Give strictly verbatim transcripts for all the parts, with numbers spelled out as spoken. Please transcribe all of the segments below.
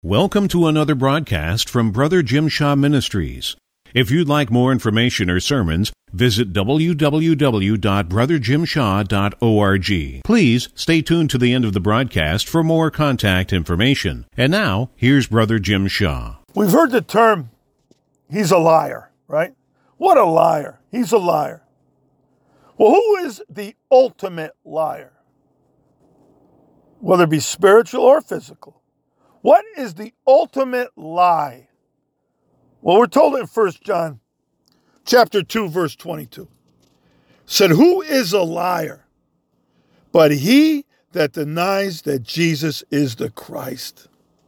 Welcome to another broadcast from Brother Jim Shaw Ministries. If you'd like more information or sermons, visit w w w dot brother jim shaw dot org. Please stay tuned to the end of the broadcast for more contact information. And now, here's Brother Jim Shaw. We've heard the term, he's a liar, right? What a liar. He's a liar. Well, who is the ultimate liar? Whether it be spiritual or physical. What is the ultimate lie? Well, we're told in First John chapter two, verse twenty-two. Said, who is a liar? But he that denies that Jesus is the Christ.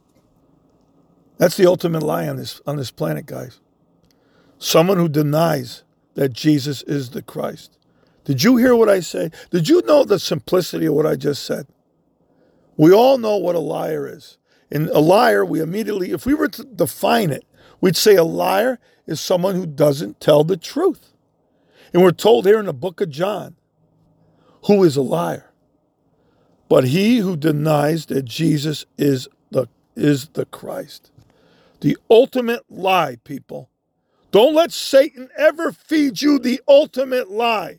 That's the ultimate lie on this, on this planet, guys. Someone who denies that Jesus is the Christ. Did you hear what I say? Did you know the simplicity of what I just said? We all know what a liar is. And a liar, we immediately, if we were to define it, we'd say a liar is someone who doesn't tell the truth. And we're told here in the book of John, who is a liar? But he who denies that Jesus is the, is the Christ. The ultimate lie, people. Don't let Satan ever feed you the ultimate lie.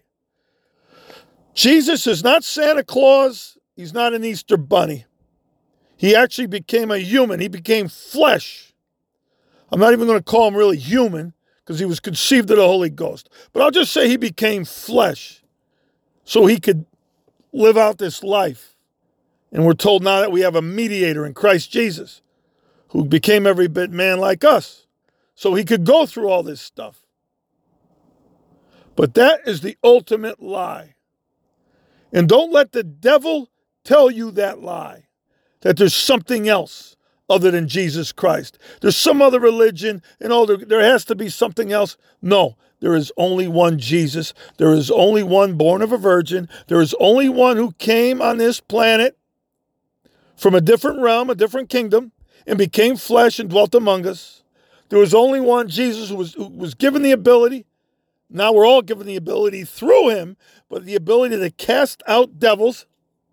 Jesus is not Santa Claus. He's not an Easter bunny. He actually became a human. He became flesh. I'm not even going to call him really human because he was conceived of the Holy Ghost. But I'll just say he became flesh so he could live out this life. And we're told now that we have a mediator in Christ Jesus who became every bit man like us so he could go through all this stuff. But that is the ultimate lie. And don't let the devil tell you that lie. That there's something else other than Jesus Christ. There's some other religion and all there, there has to be something else. No, there is only one Jesus. There is only one born of a virgin. There is only one who came on this planet from a different realm, a different kingdom, and became flesh and dwelt among us. There was only one Jesus who was, who was given the ability. Now we're all given the ability through him, but the ability to cast out devils.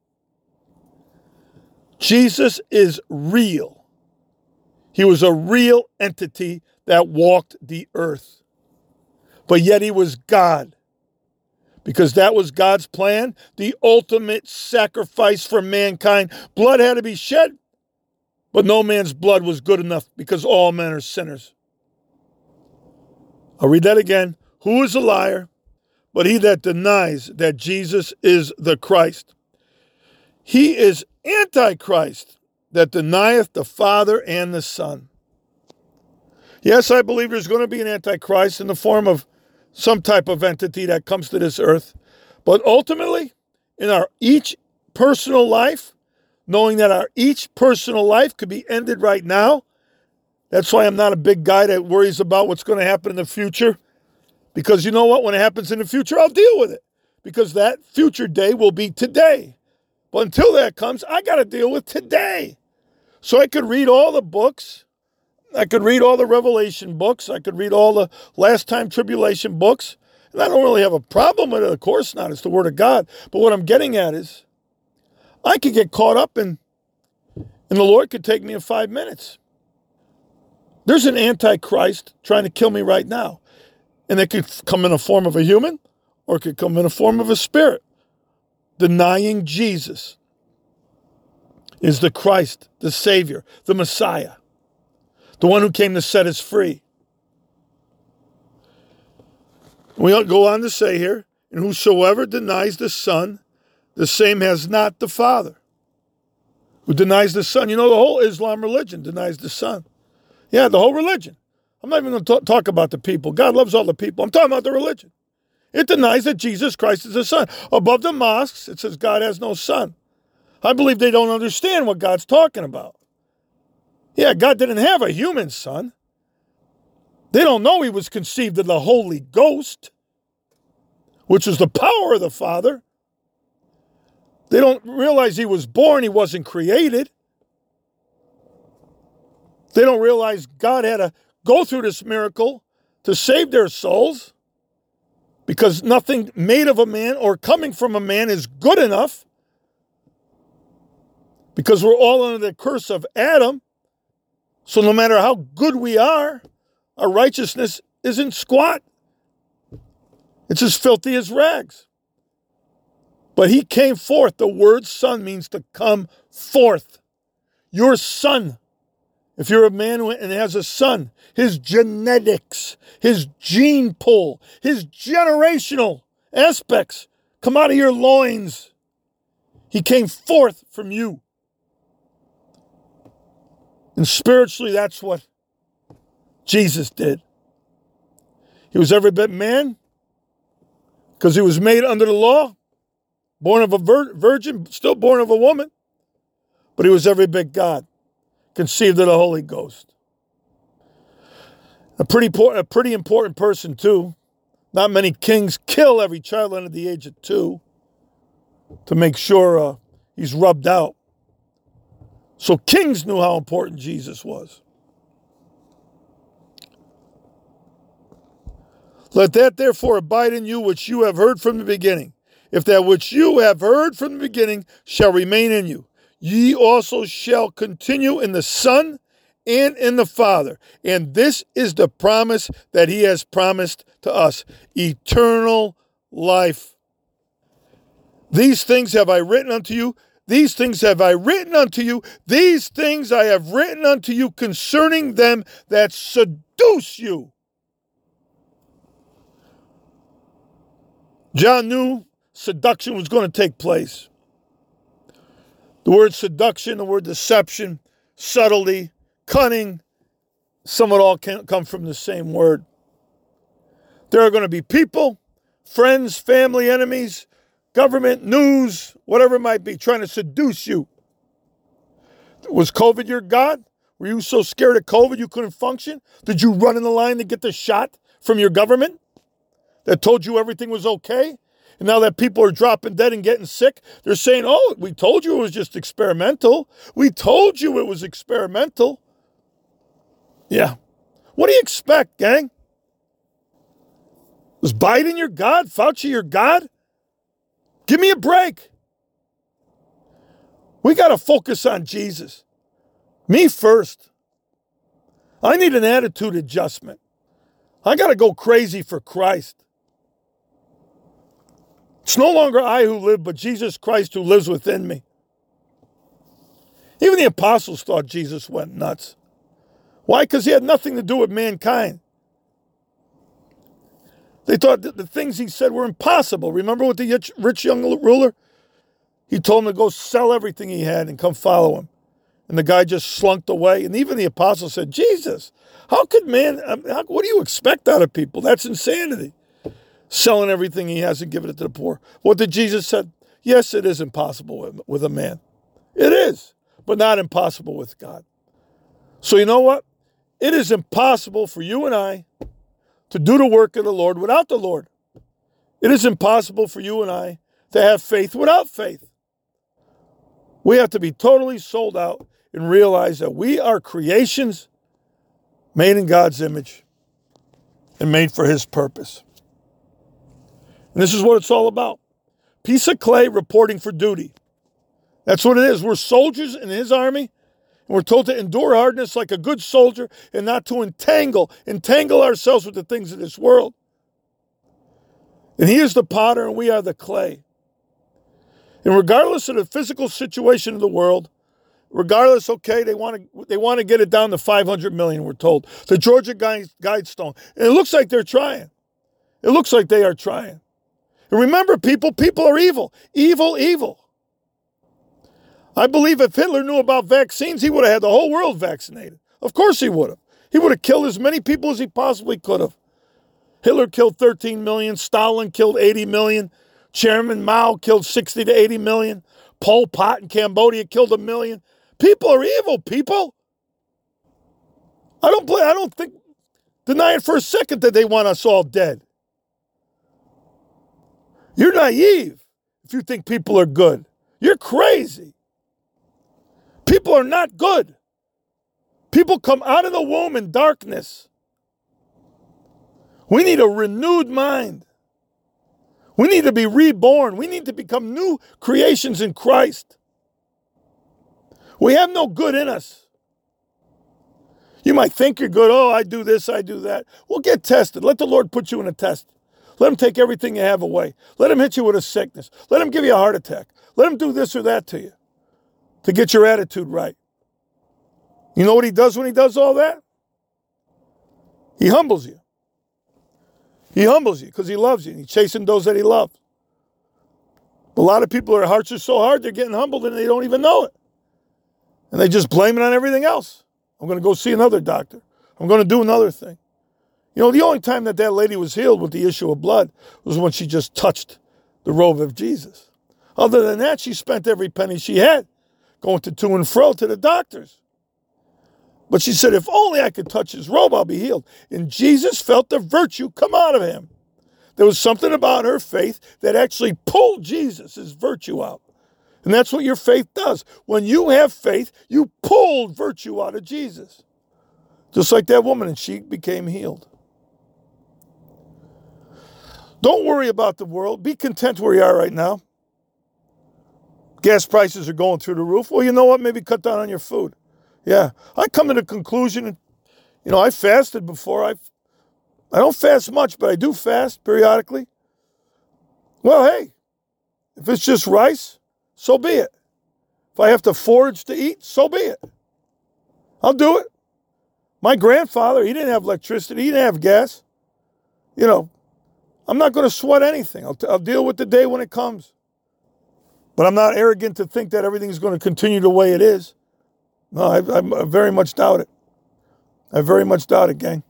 Jesus is real. He was a real entity that walked the earth. But yet he was God. Because that was God's plan, the ultimate sacrifice for mankind. Blood had to be shed, but no man's blood was good enough because all men are sinners. I'll read that again. Who is a liar? But he that denies that Jesus is the Christ. He is Antichrist that denieth the Father and the Son. Yes, I believe there's going to be an Antichrist in the form of some type of entity that comes to this earth. But ultimately, in our each personal life, knowing that our each personal life could be ended right now, that's why I'm not a big guy that worries about what's going to happen in the future. Because you know what? When it happens in the future, I'll deal with it. Because that future day will be today. But until that comes, I got to deal with today. So I could read all the books. I could read all the Revelation books. I could read all the last time tribulation books. And I don't really have a problem with it. Of course not. It's the Word of God. But what I'm getting at is I could get caught up in, and the Lord could take me in five minutes. There's an Antichrist trying to kill me right now. And it could come in the form of a human or it could come in the form of a spirit. Denying Jesus is the Christ, the Savior, the Messiah, the one who came to set us free. We go on to say here, and whosoever denies the Son, the same has not the Father. Who denies the Son? You know, the whole Islam religion denies the Son. Yeah, the whole religion. I'm not even going to talk about the people. God loves all the people. I'm talking about the religion. It denies that Jesus Christ is the Son. Above the mosques, it says God has no son. I believe they don't understand what God's talking about. Yeah, God didn't have a human son. They don't know he was conceived of the Holy Ghost, which was the power of the Father. They don't realize he was born, he wasn't created. They don't realize God had to go through this miracle to save their souls. Because nothing made of a man or coming from a man is good enough. Because we're all under the curse of Adam. So no matter how good we are, our righteousness isn't squat. It's as filthy as rags. But he came forth. The word son means to come forth. Your son, if you're a man and has a son, his genetics, his gene pool, his generational aspects come out of your loins. He came forth from you. And spiritually, that's what Jesus did. He was every bit man because he was made under the law, born of a vir- virgin, still born of a woman. But he was every bit God, conceived of the Holy Ghost. A pretty, a pretty important person, too. Not many kings kill every child under the age of two to make sure uh, he's rubbed out. So kings knew how important Jesus was. Let that therefore abide in you which you have heard from the beginning. If that which you have heard from the beginning shall remain in you, ye also shall continue in the Son and in the Father. And this is the promise that he has promised to us, eternal life. These things have I written unto you. These things have I written unto you. These things I have written unto you concerning them that seduce you. John knew seduction was going to take place. The word seduction, the word deception, subtlety, cunning, some of it all can come from the same word. There are going to be people, friends, family, enemies, government, news, whatever it might be, trying to seduce you. Was COVID your God? Were you so scared of COVID you couldn't function? Did you run in the line to get the shot from your government that told you everything was okay? And now that people are dropping dead and getting sick, they're saying, oh, we told you it was just experimental. We told you it was experimental. Yeah. What do you expect, gang? Was Biden your God? Fauci your God? Give me a break. We got to focus on Jesus. Me first. I need an attitude adjustment. I got to go crazy for Christ. It's no longer I who live, but Jesus Christ who lives within me. Even the apostles thought Jesus went nuts. Why? Because he had nothing to do with mankind. They thought that the things he said were impossible. Remember with the rich young ruler? He told him to go sell everything he had and come follow him. And the guy just slunked away. And even the apostles said, Jesus, how could man, how, what do you expect out of people? That's insanity. Selling everything he has and giving it to the poor. What did Jesus say? Yes, it is impossible with, with a man. It is, but not impossible with God. So you know what? It is impossible for you and I to do the work of the Lord without the Lord. It is impossible for you and I to have faith without faith. We have to be totally sold out and realize that we are creations made in God's image and made for his purpose. And this is what it's all about. Piece of clay reporting for duty. That's what it is. We're soldiers in his army. And we're told to endure hardness like a good soldier and not to entangle, entangle ourselves with the things of this world. And he is the potter and we are the clay. And regardless of the physical situation of the world, regardless, okay, they want to they want to get it down to five hundred million, we're told. The Georgia Guidestone. And it looks like they're trying. It looks like they are trying. And remember, people, people are evil. Evil, evil. I believe if Hitler knew about vaccines, he would have had the whole world vaccinated. Of course he would have. He would have killed as many people as he possibly could have. Hitler killed thirteen million. Stalin killed eighty million. Chairman Mao killed sixty to eighty million. Pol Pot in Cambodia killed a million. People are evil, people. I don't play, I don't think, deny it for a second that they want us all dead. You're naive if you think people are good. You're crazy. People are not good. People come out of the womb in darkness. We need a renewed mind. We need to be reborn. We need to become new creations in Christ. We have no good in us. You might think you're good. Oh, I do this, I do that. Well, get tested. Let the Lord put you in a test. Let him take everything you have away. Let him hit you with a sickness. Let him give you a heart attack. Let him do this or that to you to get your attitude right. You know what he does when he does all that? He humbles you. He humbles you because he loves you, and he's chasing those that he loves. But a lot of people, their hearts are so hard, they're getting humbled and they don't even know it. And they just blame it on everything else. I'm going to go see another doctor. I'm going to do another thing. You know, the only time that that lady was healed with the issue of blood was when she just touched the robe of Jesus. Other than that, she spent every penny she had going to to and fro to the doctors. But she said, if only I could touch his robe, I'll be healed. And Jesus felt the virtue come out of him. There was something about her faith that actually pulled Jesus' virtue out. And that's what your faith does. When you have faith, you pull virtue out of Jesus. Just like that woman, and she became healed. Don't worry about the world. Be content where you are right now. Gas prices are going through the roof. Well, you know what? Maybe cut down on your food. Yeah. I come to the conclusion, you know, I fasted before. I I don't fast much, but I do fast periodically. Well, hey, if it's just rice, so be it. If I have to forage to eat, so be it. I'll do it. My grandfather, he didn't have electricity. He didn't have gas. You know, I'm not going to sweat anything. I'll, t- I'll deal with the day when it comes. But I'm not arrogant to think that everything's going to continue the way it is. No, I, I very much doubt it. I very much doubt it, gang.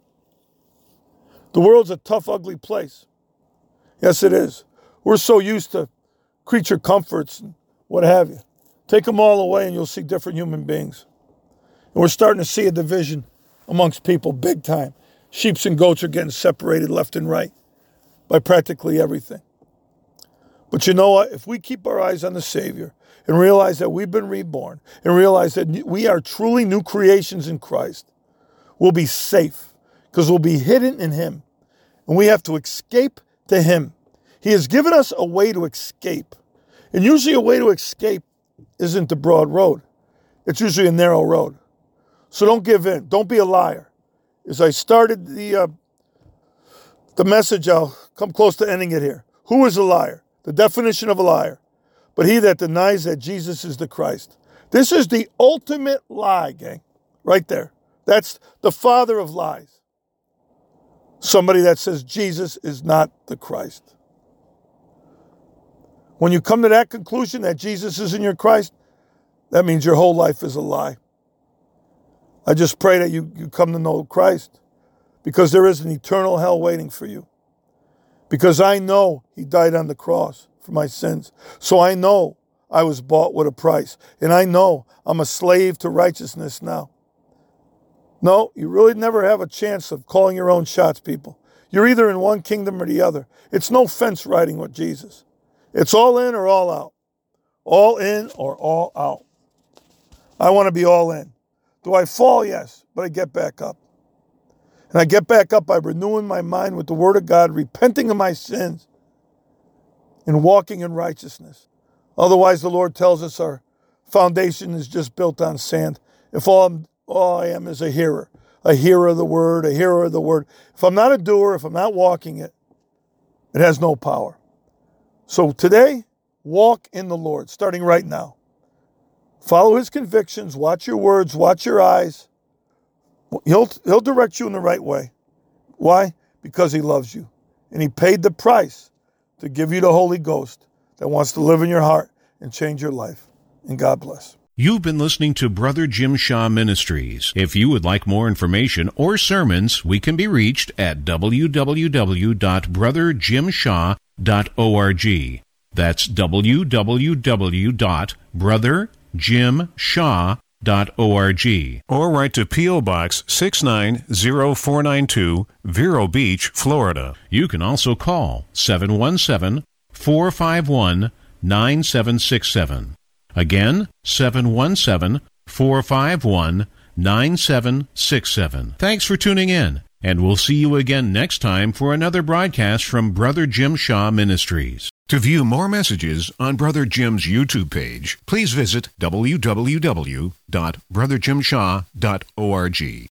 The world's a tough, ugly place. Yes, it is. We're so used to creature comforts and what have you. Take them all away and you'll see different human beings. And we're starting to see a division amongst people big time. Sheep and goats are getting separated left and right by practically everything. But you know what? If we keep our eyes on the Savior and realize that we've been reborn and realize that we are truly new creations in Christ, we'll be safe because we'll be hidden in him. And we have to escape to him. He has given us a way to escape. And usually a way to escape isn't the broad road. It's usually a narrow road. So don't give in. Don't be a liar. As I started the uh, the message, I'll come close to ending it here. Who is a liar? The definition of a liar. But he that denies that Jesus is the Christ. This is the ultimate lie, gang. Right there. That's the father of lies. Somebody that says Jesus is not the Christ. When you come to that conclusion that Jesus isn't your Christ, that means your whole life is a lie. I just pray that you, you come to know Christ, because there is an eternal hell waiting for you. Because I know he died on the cross for my sins. So I know I was bought with a price. And I know I'm a slave to righteousness now. No, you really never have a chance of calling your own shots, people. You're either in one kingdom or the other. It's no fence riding with Jesus. It's all in or all out. All in or all out. I want to be all in. Do I fall? Yes, but I get back up. And I get back up by renewing my mind with the Word of God, repenting of my sins, and walking in righteousness. Otherwise, the Lord tells us our foundation is just built on sand. If all I'm All I am is a hearer, a hearer of the word, a hearer of the word. If I'm not a doer, if I'm not walking it, it has no power. So today, walk in the Lord, starting right now. Follow his convictions, watch your words, watch your eyes. He'll, he'll direct you in the right way. Why? Because he loves you. And he paid the price to give you the Holy Ghost that wants to live in your heart and change your life. And God bless. You've been listening to Brother Jim Shaw Ministries. If you would like more information or sermons, we can be reached at w w w dot brother jim shaw dot org. That's w w w dot brother jim shaw dot org. Or write to P O. Box six nine zero four nine two, Vero Beach, Florida. You can also call seven one seven, four five one, nine seven six seven. Again, seven one seven, four five one, nine seven six seven. Thanks for tuning in, and we'll see you again next time for another broadcast from Brother Jim Shaw Ministries. To view more messages on Brother Jim's YouTube page, please visit w w w dot brother jim shaw dot org.